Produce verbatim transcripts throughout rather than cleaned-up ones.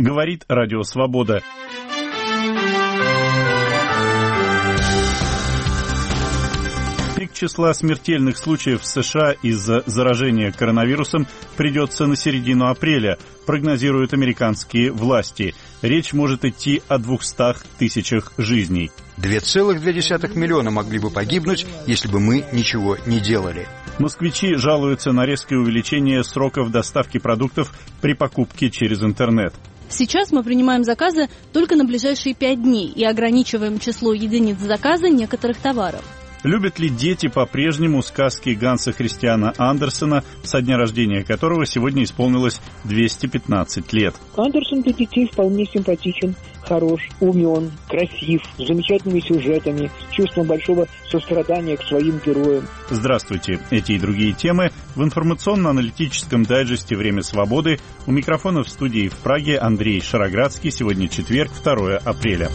Говорит Радио Свобода. Пик числа смертельных случаев в США из-за заражения коронавирусом придется на середину апреля, прогнозируют американские власти. Речь может идти о двухстах тысячах жизней. Две целых две десятых миллиона могли бы погибнуть, если бы мы ничего не делали. Москвичи жалуются на резкое увеличение сроков доставки продуктов при покупке через интернет. Сейчас мы принимаем заказы только на ближайшие пять дней и ограничиваем число единиц заказа некоторых товаров. Любят ли дети по-прежнему сказки Ганса Христиана Андерсена, со дня рождения которого сегодня исполнилось двести пятнадцать лет? Андерсен для детей вполне симпатичен, хорош, умен, красив, с замечательными сюжетами, с чувством большого сострадания к своим героям. Здравствуйте. Эти и другие темы в информационно-аналитическом дайджесте «Время свободы». У микрофона в студии в Праге Андрей Шароградский. Сегодня четверг, второе апреля.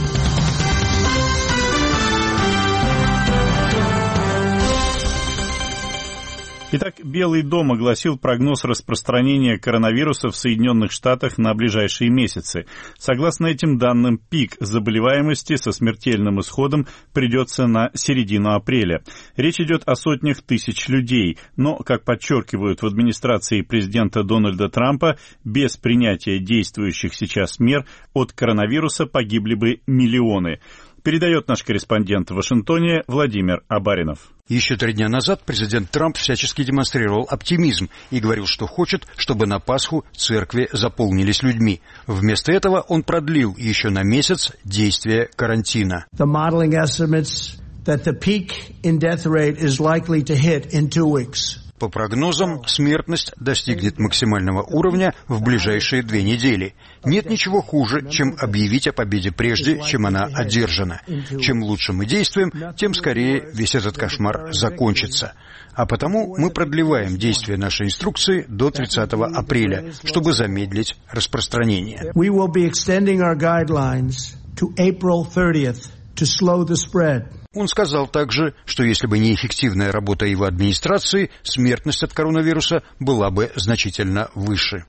Итак, Белый дом огласил прогноз распространения коронавируса в Соединенных Штатах на ближайшие месяцы. Согласно этим данным, пик заболеваемости со смертельным исходом придется на середину апреля. Речь идет о сотнях тысяч людей, но, как подчеркивают в администрации президента Дональда Трампа, без принятия действующих сейчас мер от коронавируса погибли бы миллионы. Передает наш корреспондент в Вашингтоне Владимир Абаринов. Еще три дня назад президент Трамп всячески демонстрировал оптимизм и говорил, что хочет, чтобы на Пасху церкви заполнились людьми. Вместо этого он продлил еще на месяц действие карантина. The modeling estimates that the peak in death rate is likely to hit in two weeks. По прогнозам, смертность достигнет максимального уровня в ближайшие две недели. Нет ничего хуже, чем объявить о победе прежде, чем она одержана. Чем лучше мы действуем, тем скорее весь этот кошмар закончится. А потому мы продлеваем действие нашей инструкции до тридцатого апреля, чтобы замедлить распространение. We will be extending our guidelines to April thirtieth to slow the spread. Он сказал также, что если бы не эффективная работа его администрации, смертность от коронавируса была бы значительно выше.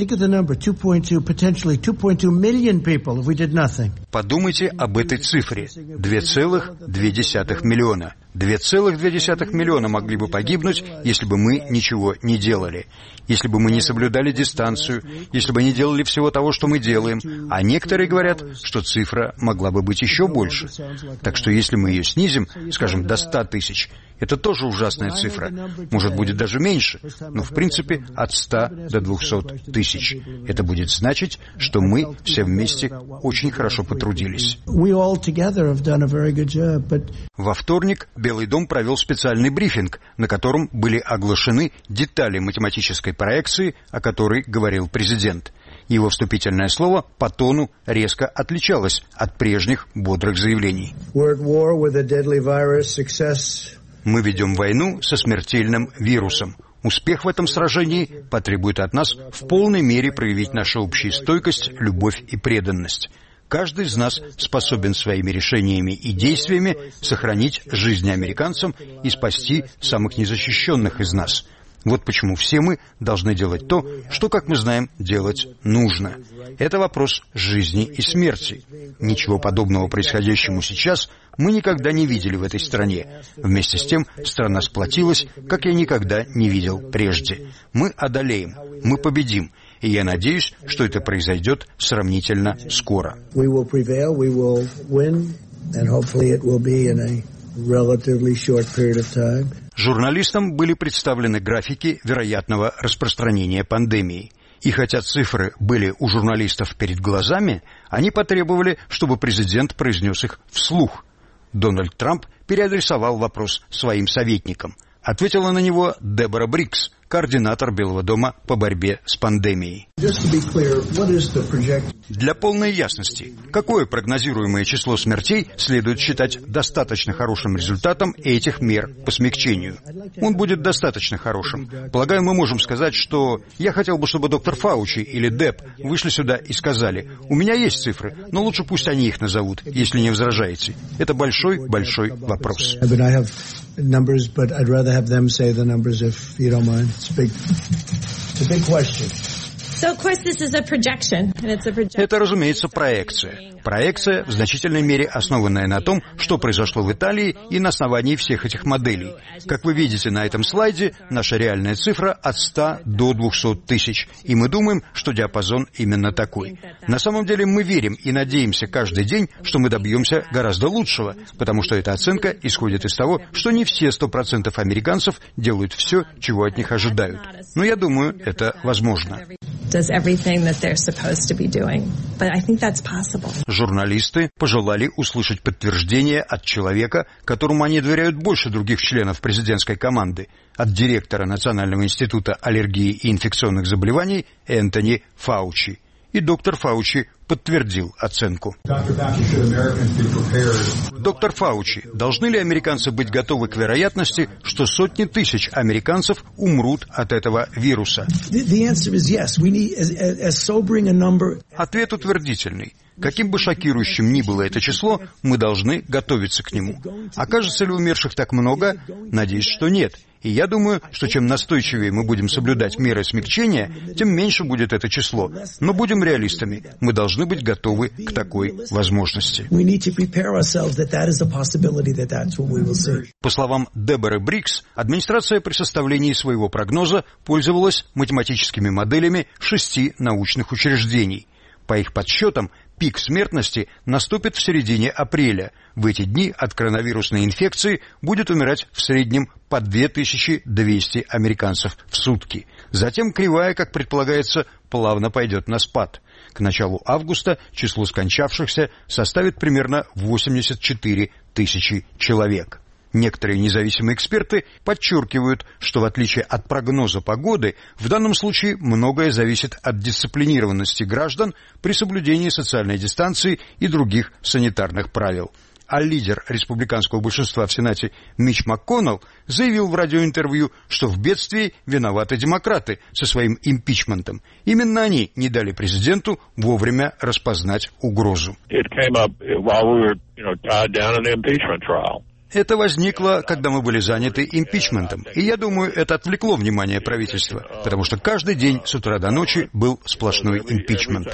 Подумайте об этой цифре. две целых две десятых миллиона. две целых две десятых миллиона могли бы погибнуть, если бы мы ничего не делали. Если бы мы не соблюдали дистанцию, если бы не делали всего того, что мы делаем. А некоторые говорят, что цифра могла бы быть еще больше. Так что если мы ее снизим, скажем, до ста тысяч, это тоже ужасная цифра. Может, будет даже меньше, но, в принципе, от ста до двухсот тысяч. Это будет значить, что мы все вместе очень хорошо потрудились. Во вторник Белый дом провел специальный брифинг, на котором были оглашены детали математической проекции, о которой говорил президент. Его вступительное слово по тону резко отличалось от прежних бодрых заявлений. Мы ведем войну со смертельным вирусом. Успех в этом сражении потребует от нас в полной мере проявить нашу общую стойкость, любовь и преданность. Каждый из нас способен своими решениями и действиями сохранить жизни американцам и спасти самых незащищенных из нас. Вот почему все мы должны делать то, что, как мы знаем, делать нужно. Это вопрос жизни и смерти. Ничего подобного происходящему сейчас мы никогда не видели в этой стране. Вместе с тем страна сплотилась, как я никогда не видел прежде. Мы одолеем, мы победим. И я надеюсь, что это произойдет сравнительно скоро. Журналистам были представлены графики вероятного распространения пандемии. И хотя цифры были у журналистов перед глазами, они потребовали, чтобы президент произнес их вслух. Дональд Трамп переадресовал вопрос своим советникам. Ответила на него Дебора Брикс, координатор Белого дома по борьбе с пандемией. Для полной ясности, какое прогнозируемое число смертей следует считать достаточно хорошим результатом этих мер по смягчению? Он будет достаточно хорошим. Полагаю, мы можем сказать, что я хотел бы, чтобы доктор Фаучи или Деб вышли сюда и сказали: у меня есть цифры, но лучше пусть они их назовут, если не возражаете. Это большой-большой вопрос. Numbers, but I'd rather have them say the numbers if you don't mind. It's big. It's a big question. Это, разумеется, проекция. Проекция, в значительной мере основанная на том, что произошло в Италии и на основании всех этих моделей. Как вы видите на этом слайде, наша реальная цифра от ста до двухсот тысяч. И мы думаем, что диапазон именно такой. На самом деле мы верим и надеемся каждый день, что мы добьемся гораздо лучшего, потому что эта оценка исходит из того, что не все сто процентов американцев делают все, чего от них ожидают. Но я думаю, это возможно. Журналисты пожелали услышать подтверждение от человека, которому они доверяют больше других членов президентской команды, от директора Национального института аллергии и инфекционных заболеваний Энтони Фаучи. И доктор Фаучи подтвердил оценку. Доктор Фаучи, должны ли американцы быть готовы к вероятности, что сотни тысяч американцев умрут от этого вируса? Ответ утвердительный. Каким бы шокирующим ни было это число, мы должны готовиться к нему. Окажется ли умерших так много? Надеюсь, что нет. И я думаю, что чем настойчивее мы будем соблюдать меры смягчения, тем меньше будет это число. Но будем реалистами. Мы должны быть готовы к такой возможности. По словам Деборы Брикс, администрация при составлении своего прогноза пользовалась математическими моделями шести научных учреждений. По их подсчетам, пик смертности наступит в середине апреля. В эти дни от коронавирусной инфекции будет умирать в среднем по две тысячи двести американцев в сутки. Затем кривая, как предполагается, плавно пойдет на спад. К началу августа число скончавшихся составит примерно восемьдесят четыре тысячи человек. Некоторые независимые эксперты подчеркивают, что в отличие от прогноза погоды, в данном случае многое зависит от дисциплинированности граждан при соблюдении социальной дистанции и других санитарных правил. А лидер республиканского большинства в Сенате Митч МакКоннелл заявил в радиоинтервью, что в бедствии виноваты демократы со своим импичментом. Именно они не дали президенту вовремя распознать угрозу. Это возникло, когда мы были заняты импичментом. И я думаю, это отвлекло внимание правительства, потому что каждый день с утра до ночи был сплошной импичмент.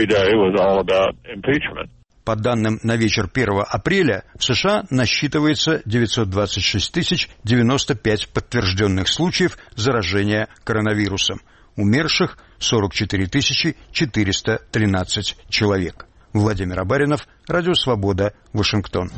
По данным на вечер первого апреля, в США насчитывается девятьсот двадцать шесть тысяч девяносто пять подтвержденных случаев заражения коронавирусом. Умерших сорок четыре тысячи четыреста тринадцать человек. Владимир Абаринов, Радио Свобода, Вашингтон.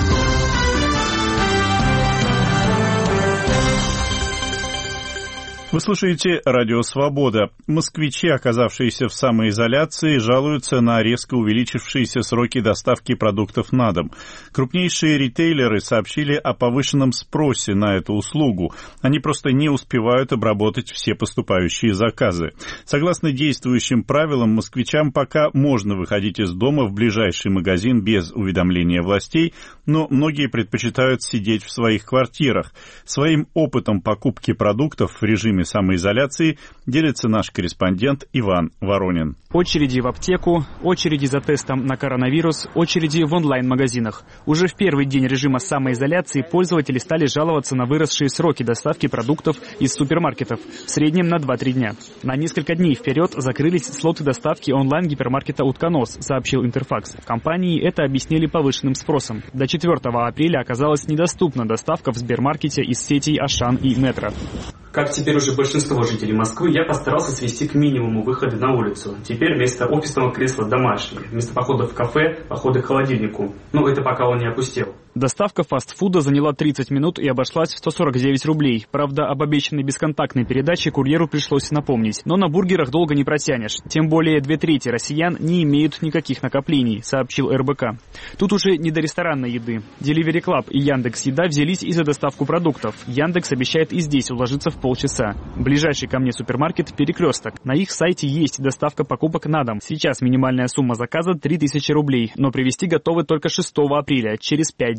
Вы слушаете «Радио Свобода». Москвичи, оказавшиеся в самоизоляции, жалуются на резко увеличившиеся сроки доставки продуктов на дом. Крупнейшие ритейлеры сообщили о повышенном спросе на эту услугу. Они просто не успевают обработать все поступающие заказы. Согласно действующим правилам, москвичам пока можно выходить из дома в ближайший магазин без уведомления властей, но многие предпочитают сидеть в своих квартирах. Своим опытом покупки продуктов в режиме самоизоляции делится наш корреспондент Иван Воронин. Очереди в аптеку, очереди за тестом на коронавирус, очереди в онлайн-магазинах. Уже в первый день режима самоизоляции пользователи стали жаловаться на выросшие сроки доставки продуктов из супермаркетов, в среднем на два-три дня. На несколько дней вперед закрылись слоты доставки онлайн-гипермаркета «Утконос», сообщил Интерфакс. В компании это объяснили повышенным спросом. До четвёртого апреля оказалась недоступна доставка в Сбермаркете из сетей «Ашан» и «Метро». Как теперь уже большинство жителей Москвы, я постарался свести к минимуму выходы на улицу. Теперь вместо офисного кресла домашнее, вместо похода в кафе, походы к холодильнику. Но это пока он не опустел. Доставка фастфуда заняла тридцать минут и обошлась в сто сорок девять рублей. Правда, об обещанной бесконтактной передаче курьеру пришлось напомнить. Но на бургерах долго не протянешь. Тем более две трети россиян не имеют никаких накоплений, сообщил эр бэ ка. Тут уже не до ресторанной еды. Delivery Club и Яндекс.Еда взялись и за доставку продуктов. Яндекс обещает и здесь уложиться в полчаса. Ближайший ко мне супермаркет — Перекресток. На их сайте есть доставка покупок на дом. Сейчас минимальная сумма заказа три тысячи рублей, но привезти готовы только шестого апреля, через пять дней.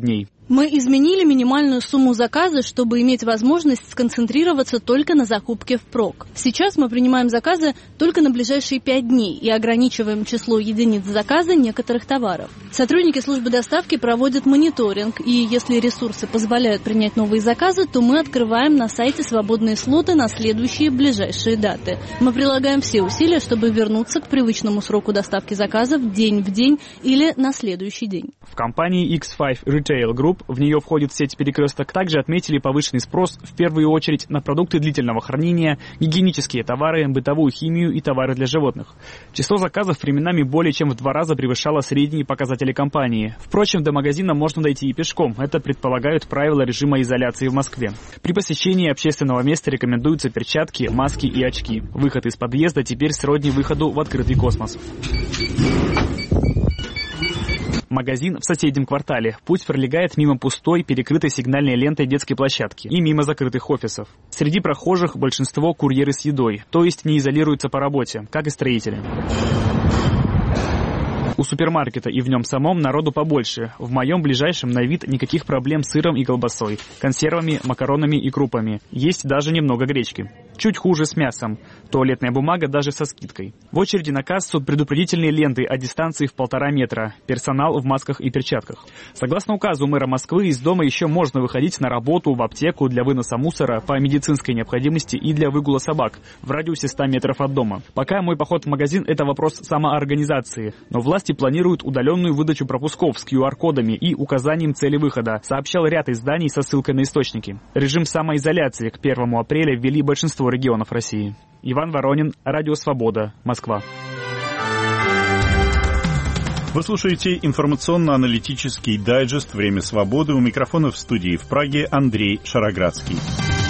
дней. Мы изменили минимальную сумму заказа, чтобы иметь возможность сконцентрироваться только на закупке впрок. Сейчас мы принимаем заказы только на ближайшие пять дней и ограничиваем число единиц заказа некоторых товаров. Сотрудники службы доставки проводят мониторинг, и если ресурсы позволяют принять новые заказы, то мы открываем на сайте свободные слоты на следующие ближайшие даты. Мы прилагаем все усилия, чтобы вернуться к привычному сроку доставки заказов день в день или на следующий день. В компании икс пять Retail Group, в нее входит сеть «Перекресток», также отметили повышенный спрос в первую очередь на продукты длительного хранения, гигиенические товары, бытовую химию и товары для животных. Число заказов временами более чем в два раза превышало средние показатели компании. Впрочем, до магазина можно дойти и пешком. Это предполагают правила режима изоляции в Москве. При посещении общественного места рекомендуются перчатки, маски и очки. Выход из подъезда теперь сродни выходу в открытый космос. Магазин в соседнем квартале. Путь пролегает мимо пустой, перекрытой сигнальной лентой детской площадки и мимо закрытых офисов. Среди прохожих большинство курьеры с едой, то есть не изолируются по работе, как и строители. У супермаркета и в нем самом народу побольше. В моем ближайшем на вид никаких проблем с сыром и колбасой, консервами, макаронами и крупами. Есть даже немного гречки. Чуть хуже с мясом. Туалетная бумага даже со скидкой. В очереди на кассу предупредительные ленты о дистанции в полтора метра. Персонал в масках и перчатках. Согласно указу мэра Москвы, из дома еще можно выходить на работу, в аптеку, для выноса мусора, по медицинской необходимости и для выгула собак в радиусе ста метров от дома. Пока мой поход в магазин – это вопрос самоорганизации. Но власти планируют удаленную выдачу пропусков с ку ар кодами и указанием цели выхода, сообщал ряд изданий со ссылкой на источники. Режим самоизоляции к первому апреля ввели большинство регионов России. Иван Воронин, Радио Свобода, Москва. Вы слушаете информационно-аналитический дайджест «Время свободы». У микрофона в студии в Праге Андрей Шароградский.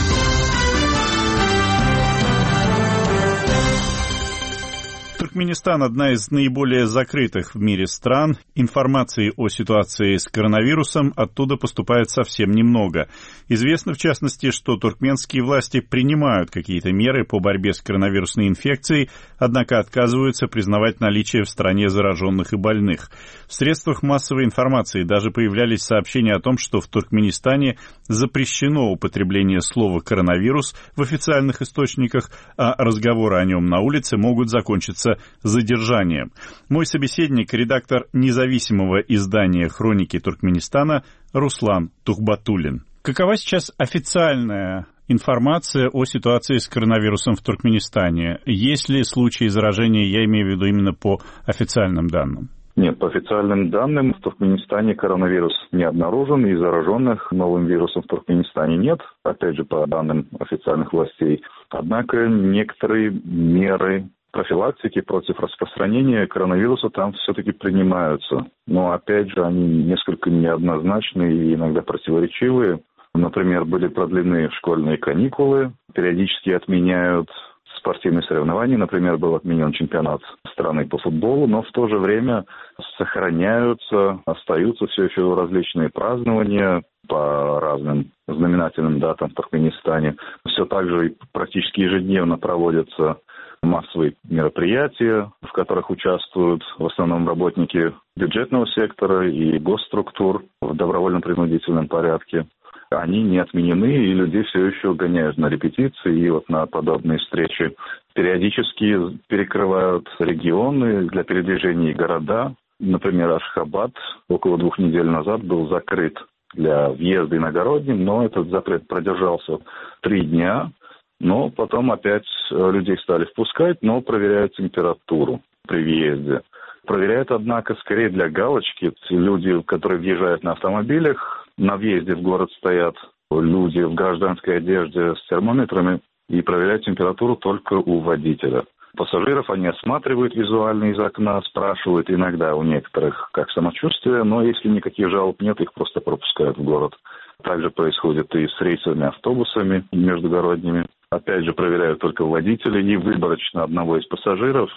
Туркменистан – одна из наиболее закрытых в мире стран. Информации о ситуации с коронавирусом оттуда поступает совсем немного. Известно, в частности, что туркменские власти принимают какие-то меры по борьбе с коронавирусной инфекцией, однако отказываются признавать наличие в стране зараженных и больных. В средствах массовой информации даже появлялись сообщения о том, что в Туркменистане запрещено употребление слова «коронавирус» в официальных источниках, а разговоры о нем на улице могут закончиться задержанием. Мой собеседник, редактор независимого издания «Хроники Туркменистана» Руслан Тухбатуллин. Какова сейчас официальная информация о ситуации с коронавирусом в Туркменистане? Есть ли случаи заражения, я имею в виду именно по официальным данным? Нет, по официальным данным в Туркменистане коронавирус не обнаружен, и зараженных новым вирусом в Туркменистане нет, опять же по данным официальных властей. Однако некоторые меры профилактики против распространения коронавируса там все-таки принимаются. Но опять же они несколько неоднозначные и иногда противоречивые. Например, были продлены школьные каникулы, периодически отменяют спортивные соревнования. Например, был отменен чемпионат страны по футболу, но в то же время сохраняются, остаются все еще различные празднования по разным знаменательным датам в Туркменистане. Все так же практически ежедневно проводятся массовые мероприятия, в которых участвуют в основном работники бюджетного сектора и госструктур в добровольно-принудительном порядке. Они не отменены, и людей все еще гоняют на репетиции и вот на подобные встречи. Периодически перекрывают регионы для передвижения и города. Например, Ашхабад около двух недель назад был закрыт для въезда иногородним, но этот запрет продержался три дня. Но потом опять людей стали впускать, но проверяют температуру при въезде. Проверяют, однако, скорее для галочки. Люди, которые въезжают на автомобилях, на въезде в город стоят люди в гражданской одежде с термометрами и проверяют температуру только у водителя. Пассажиров они осматривают визуально из окна, спрашивают иногда у некоторых, как самочувствие, но если никаких жалоб нет, их просто пропускают в город. Также происходит и с рейсовыми автобусами междугородними. Опять же, проверяют только водителей и выборочно одного из пассажиров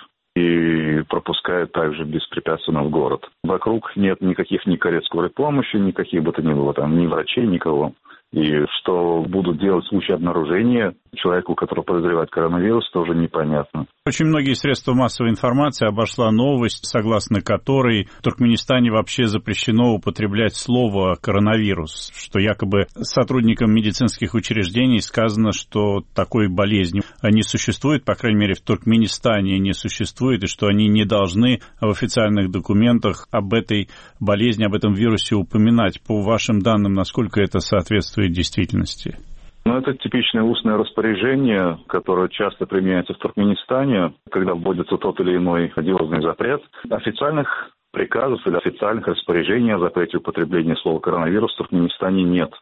и пропускают также беспрепятственно в город. Вокруг нет никаких ни карет скорой помощи, никаких бы то ни было там, ни врачей, никого. И что будут делать в случае обнаружения человеку, который подозревает коронавирус, тоже непонятно. Очень многие средства массовой информации обошла новость, согласно которой в Туркменистане вообще запрещено употреблять слово «коронавирус», что якобы сотрудникам медицинских учреждений сказано, что такой болезни не существует, по крайней мере в Туркменистане не существует, и что они не должны в официальных документах об этой болезни, об этом вирусе упоминать. По вашим данным, насколько это соответствует действительности? Ну, это типичное устное распоряжение, которое часто применяется в Туркменистане, когда вводится тот или иной одиозный запрет. Официальных приказов или официальных распоряжений о запрете употребления слова «коронавирус» в Туркменистане нет.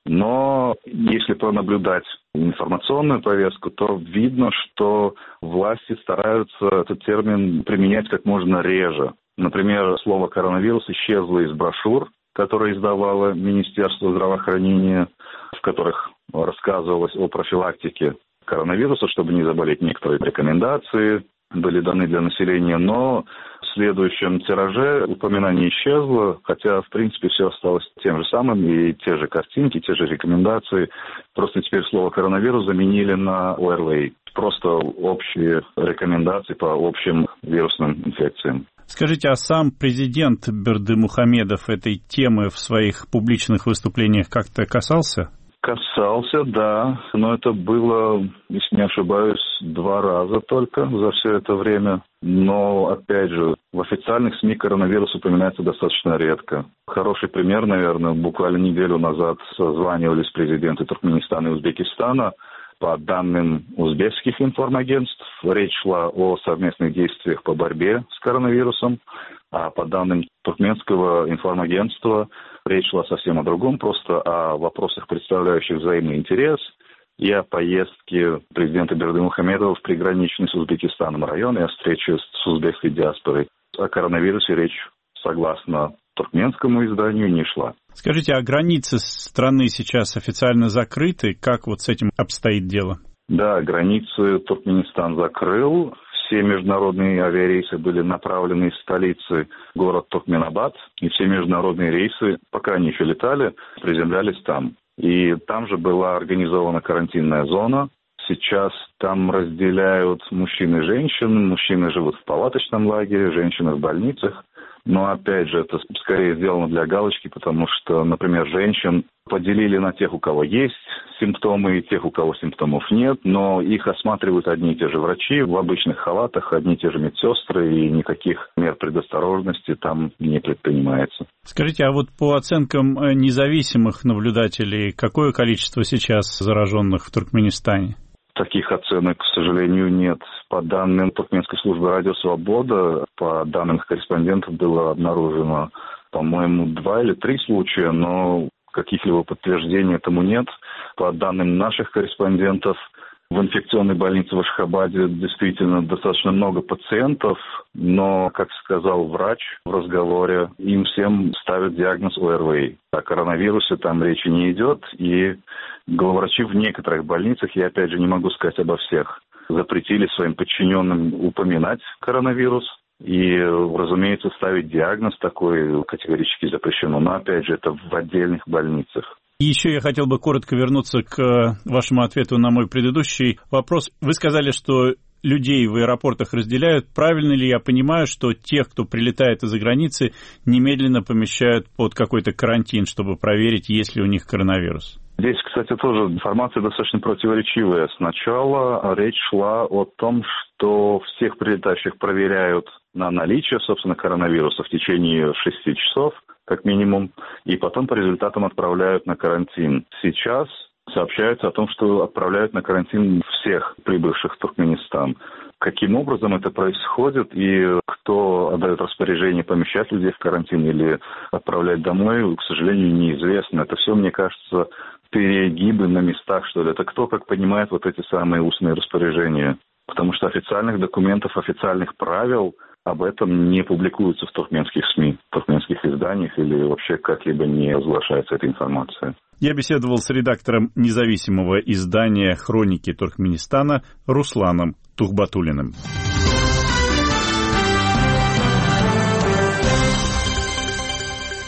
Но если пронаблюдать информационную повестку, то видно, что власти стараются этот термин применять как можно реже. Например, слово «коронавирус» исчезло из брошюр, которые издавало Министерство здравоохранения, в которых рассказывалось о профилактике коронавируса, чтобы не заболеть. Некоторые рекомендации были даны для населения, но в следующем тираже упоминание исчезло, хотя, в принципе, все осталось тем же самым, и те же картинки, те же рекомендации. Просто теперь слово «коронавирус» заменили на о эр ви эй. Просто общие рекомендации по общим вирусным инфекциям. Скажите, а сам президент Бердымухамедов этой темы в своих публичных выступлениях как-то касался? Касался, да, но это было, если не ошибаюсь, два раза только за все это время. Но, опять же, в официальных СМИ коронавирус упоминается достаточно редко. Хороший пример, наверное, буквально неделю назад созванивались президенты Туркменистана и Узбекистана. По данным узбекских информагентств, речь шла о совместных действиях по борьбе с коронавирусом, а по данным туркменского информагентства речь шла совсем о другом, просто о вопросах, представляющих взаимный интерес, и о поездке президента Бердымухамедова в приграничный с Узбекистаном район и о встрече с узбекской диаспорой. О коронавирусе речь, согласно туркменскому изданию, не шла. Скажите, а границы страны сейчас официально закрыты? Как вот с этим обстоит дело? Да, границы Туркменистан закрыл. Все международные авиарейсы были направлены из столицы в город Туркменабад. И все международные рейсы, пока они еще летали, приземлялись там. И там же была организована карантинная зона. Сейчас там разделяют мужчин и женщин. Мужчины живут в палаточном лагере, женщины в больницах. Но, опять же, это скорее сделано для галочки, потому что, например, женщин поделили на тех, у кого есть симптомы, и тех, у кого симптомов нет, но их осматривают одни и те же врачи в обычных халатах, одни и те же медсестры, и никаких мер предосторожности там не предпринимается. Скажите, а вот по оценкам независимых наблюдателей, какое количество сейчас зараженных в Туркменистане? Таких оценок, к сожалению, нет. По данным Туркменской службы «Радио Свобода», по данным корреспондентов, было обнаружено, по-моему, два или три случая, но каких-либо подтверждений этому нет. По данным наших корреспондентов, в инфекционной больнице в Ашхабаде действительно достаточно много пациентов, но, как сказал врач в разговоре, им всем ставят диагноз о эр ви эй. О коронавирусе там речи не идет, и главврачи в некоторых больницах, я опять же не могу сказать обо всех, запретили своим подчиненным упоминать коронавирус. И, разумеется, ставить диагноз такой категорически запрещено, но, опять же, это в отдельных больницах. И еще я хотел бы коротко вернуться к вашему ответу на мой предыдущий вопрос. Вы сказали, что людей в аэропортах разделяют. Правильно ли я понимаю, что тех, кто прилетает из-за границы, немедленно помещают под какой-то карантин, чтобы проверить, есть ли у них коронавирус? Здесь, кстати, тоже информация достаточно противоречивая. Сначала речь шла о том, что всех прилетающих проверяют на наличие, собственно, коронавируса в течение шести часов, как минимум, и потом по результатам отправляют на карантин. Сейчас сообщается о том, что отправляют на карантин всех прибывших в Туркменистан. Каким образом это происходит и кто отдает распоряжение помещать людей в карантин или отправлять домой, к сожалению, неизвестно. Это все, мне кажется, перегибы на местах, что ли. Это кто как понимает вот эти самые устные распоряжения. Потому что официальных документов, официальных правил об этом не публикуется в туркменских СМИ, в туркменских изданиях или вообще как-либо не разглашается эта информация. Я беседовал с редактором независимого издания «Хроники Туркменистана» Русланом Тухбатуллиным.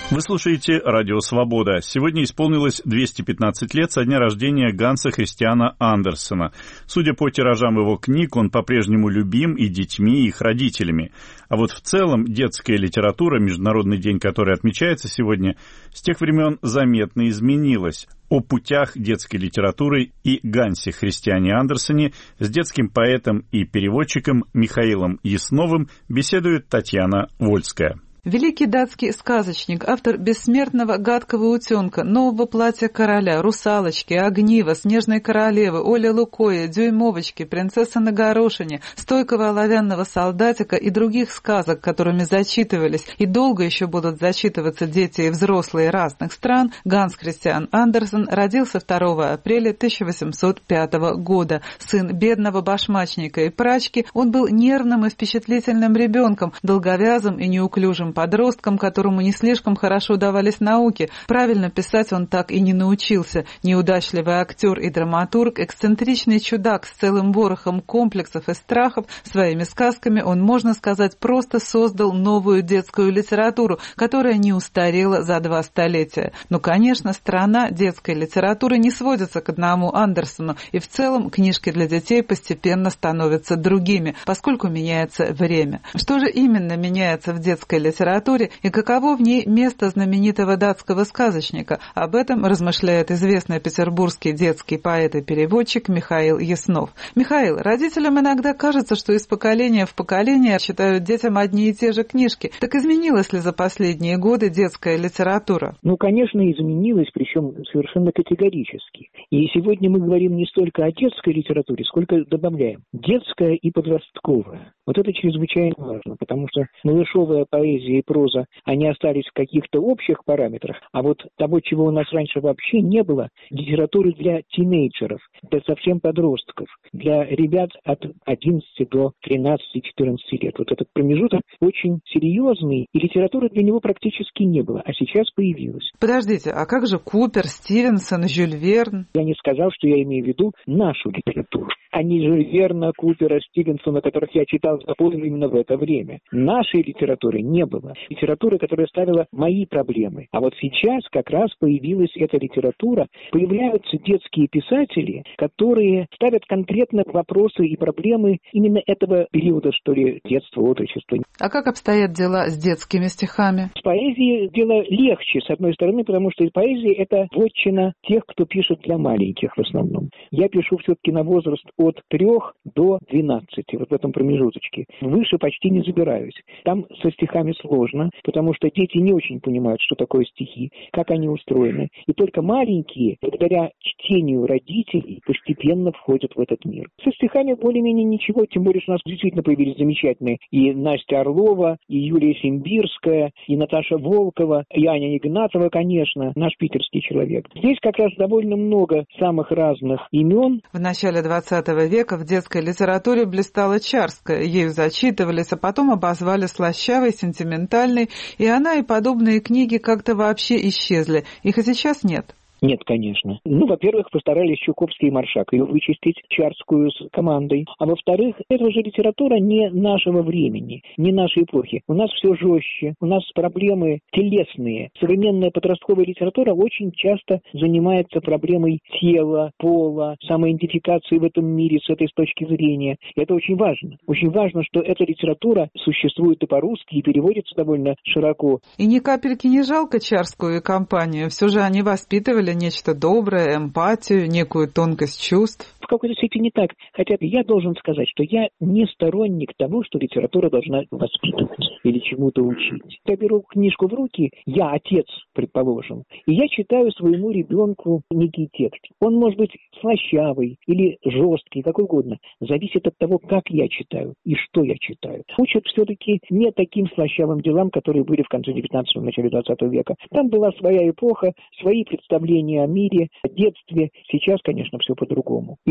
Вы слушаете «Радио Свобода». Сегодня исполнилось двести пятнадцать лет со дня рождения Ганса Христиана Андерсена. Судя по тиражам его книг, он по-прежнему любим и детьми, и их родителями. А вот в целом детская литература, Международный день которой отмечается сегодня, с тех времен заметно изменилась. О путях детской литературы и Гансе Христиане Андерсене с детским поэтом и переводчиком Михаилом Ясновым беседует Татьяна Вольская. Великий датский сказочник, автор «Бессмертного гадкого утенка», «Нового платья короля», «Русалочки», «Огнива», «Снежной королевы», «Оля Лукоя», «Дюймовочки», «Принцесса на горошине», «Стойкого оловянного солдатика» и других сказок, которыми зачитывались и долго еще будут зачитываться дети и взрослые разных стран, Ганс Христиан Андерсен родился второго апреля тысяча восемьсот пятого года. Сын бедного башмачника и прачки, он был нервным и впечатлительным ребенком, долговязым и неуклюжим подростком, которому не слишком хорошо давались науки. Правильно писать он так и не научился. Неудачливый актер и драматург, эксцентричный чудак с целым ворохом комплексов и страхов, своими сказками он, можно сказать, просто создал новую детскую литературу, которая не устарела за два столетия. Но, конечно, страна детской литературы не сводится к одному Андерсену, и в целом книжки для детей постепенно становятся другими, поскольку меняется время. Что же именно меняется в детской литературе? литературе и каково в ней место знаменитого датского сказочника. Об этом размышляет известный петербургский детский поэт и переводчик Михаил Яснов. Михаил, родителям иногда кажется, что из поколения в поколение читают детям одни и те же книжки. Так изменилась ли за последние годы детская литература? Ну, конечно, изменилась, причем совершенно категорически. И сегодня мы говорим не столько о детской литературе, сколько добавляем детская и подростковая. Вот это чрезвычайно важно, потому что малышовая поэзия и проза, они остались в каких-то общих параметрах, а вот того, чего у нас раньше вообще не было, литературы для тинейджеров, для совсем подростков, для ребят от одиннадцати до тринадцати-четырнадцати лет. Вот этот промежуток очень серьезный, и литературы для него практически не было, а сейчас появилась. Подождите, а как же Купер, Стивенсон, Жюль Верн? Я не сказал, что я имею в виду нашу литературу, а не Жюль Верна, Купера, Стивенсона, которых я читал запоем именно в это время. Нашей литературы не было. Литература, которая ставила мои проблемы. А вот сейчас как раз появилась эта литература. Появляются детские писатели, которые ставят конкретно вопросы и проблемы именно этого периода, что ли, детства, отрочества. А как обстоят дела с детскими стихами? С поэзией дело легче, с одной стороны, потому что поэзия – это вотчина тех, кто пишет для маленьких в основном. Я пишу все-таки на возраст от трех до двенадцати, вот в этом промежуточке. Выше почти не забираюсь. Там со стихами сложно, потому что дети не очень понимают, что такое стихи, как они устроены. И только маленькие, благодаря чтению родителей, постепенно входят в этот мир. Со стихами более-менее ничего, тем более, что у нас действительно появились замечательные и Настя Орлова, и Юлия Симбирская, и Наташа Волкова, и Аня Игнатова, конечно, наш питерский человек. Здесь как раз довольно много самых разных имен. В начале двадцатого века в детской литературе блистала Чарская. Ею зачитывались, а потом обозвали слащавой, сентиментальной, и она и подобные книги как-то вообще исчезли. Их и сейчас нет. Нет, конечно. Ну, во-первых, постарались Чуковский и Маршак ее вычистить, Чарскую с командой. А во-вторых, это же литература не нашего времени, не нашей эпохи. У нас все жестче, у нас проблемы телесные. Современная подростковая литература очень часто занимается проблемой тела, пола, самоидентификации в этом мире с этой точки зрения. И это очень важно. Очень важно, что эта литература существует и по-русски, и переводится довольно широко. И ни капельки не жалко Чарскую и компанию. Все же они воспитывали нечто доброе, эмпатию, некую тонкость чувств. В какой-то степени так. Хотя я должен сказать, что я не сторонник того, что литература должна воспитывать или чему-то учить. Я беру книжку в руки, я отец, предположим, и я читаю своему ребенку некий текст. Он может быть слащавый или жесткий, какой угодно. Зависит от того, как я читаю и что я читаю. Учат все-таки не таким слащавым делам, которые были в конце девятнадцатого, начале двадцатого века. Там была своя эпоха, свои представления о мире, о детстве. Сейчас, конечно, все по-другому. И,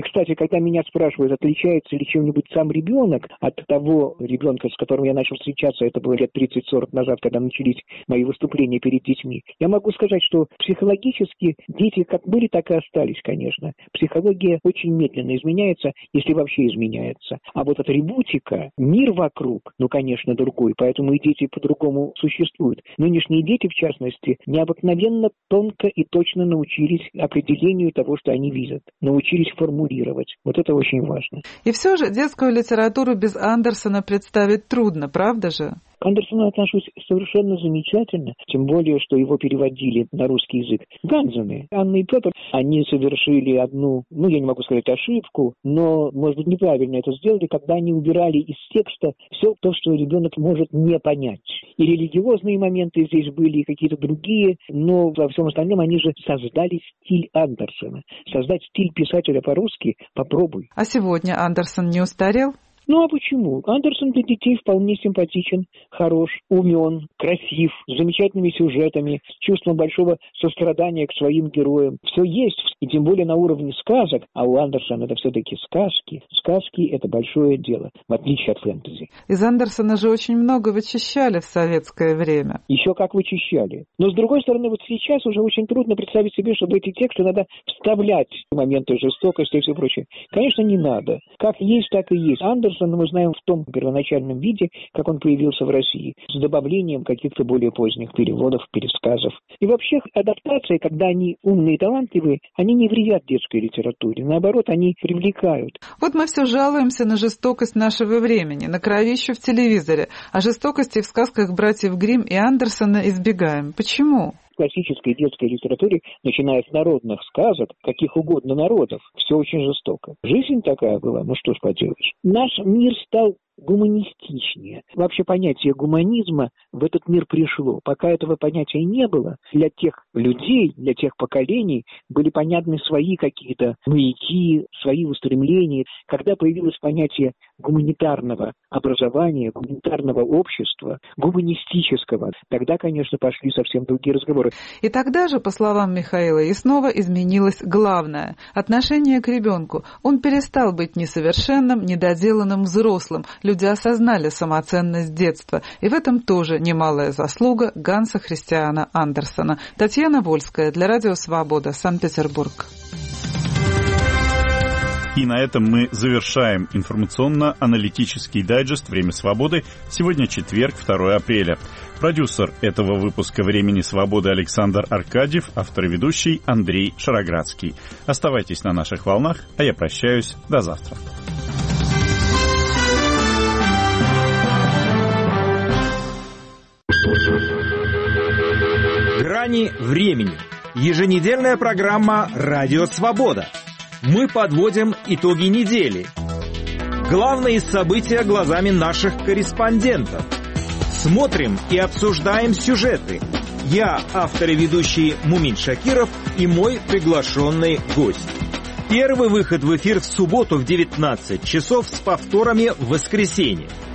кстати, когда меня спрашивают, отличается ли чем-нибудь сам ребенок от того ребенка, с которым я начал встречаться, это было лет тридцать-сорок назад, когда начались мои выступления перед детьми, я могу сказать, что психологически дети как были, так и остались, конечно. Психология очень медленно изменяется, если вообще изменяется. А вот атрибутика, мир вокруг, ну, конечно, другой, поэтому и дети по-другому существуют. Нынешние дети, в частности, необыкновенно тонко и точно научились определению того, что они видят, научились формулировать. Вот это очень важно. И все же детскую литературу без Андерсона представить трудно, правда же? К Андерсону отношусь совершенно замечательно, тем более, что его переводили на русский язык Ганзены. Анна и Петр, они совершили одну, ну, я не могу сказать ошибку, но, может быть, неправильно это сделали, когда они убирали из текста все то, что ребенок может не понять. И религиозные моменты здесь были, и какие-то другие, но во всем остальном они же создали стиль Андерсона. Создать стиль писателя по-русски попробуй. А сегодня Андерсон не устарел? Ну а почему? Андерсон для детей вполне симпатичен, хорош, умен, красив, с замечательными сюжетами, с чувством большого сострадания к своим героям. Все есть, и тем более на уровне сказок, а у Андерсона это все-таки сказки. Сказки – это большое дело, в отличие от фэнтези. Из Андерсона же очень много вычищали в советское время. Еще как вычищали. Но, с другой стороны, вот сейчас уже очень трудно представить себе, чтобы эти тексты надо вставлять моменты жестокости и все прочее. Конечно, не надо. Как есть, так и есть. Андерсон мы знаем в том первоначальном виде, как он появился в России, с добавлением каких-то более поздних переводов, пересказов. И вообще адаптации, когда они умные и талантливые, они не вредят детской литературе. Наоборот, они привлекают. Вот мы все жалуемся на жестокость нашего времени, на кровищу в телевизоре, а жестокости в сказках братьев Гримм и Андерсона избегаем. Почему? В классической детской литературе, начиная с народных сказок, каких угодно народов, все очень жестоко. Жизнь такая была, ну что ж поделаешь. Наш мир стал гуманистичнее. Вообще понятие гуманизма в этот мир пришло. Пока этого понятия не было, для тех людей, для тех поколений были понятны свои какие-то маяки, свои устремления. Когда появилось понятие гуманитарного образования, гуманитарного общества, гуманистического, тогда, конечно, пошли совсем другие разговоры. И тогда же, по словам Михаила, и снова изменилось главное – отношение к ребенку. Он перестал быть несовершенным, недоделанным взрослым. Люди осознали самоценность детства. И в этом тоже немалая заслуга Ганса Христиана Андерсона. Татьяна Вольская для Радио Свобода, Санкт-Петербург. И на этом мы завершаем информационно-аналитический дайджест «Время свободы». Сегодня четверг, второе апреля. Продюсер этого выпуска «Времени свободы» Александр Аркадьев, автор и ведущий Андрей Шароградский. Оставайтесь на наших волнах, а я прощаюсь. До завтра. Грани времени. Еженедельная программа «Радио Свобода». Мы подводим итоги недели. Главные события глазами наших корреспондентов. Смотрим и обсуждаем сюжеты. Я, автор и ведущий Мумин Шакиров, и мой приглашенный гость. Первый выход в эфир в субботу в девятнадцать часов с повторами в воскресенье.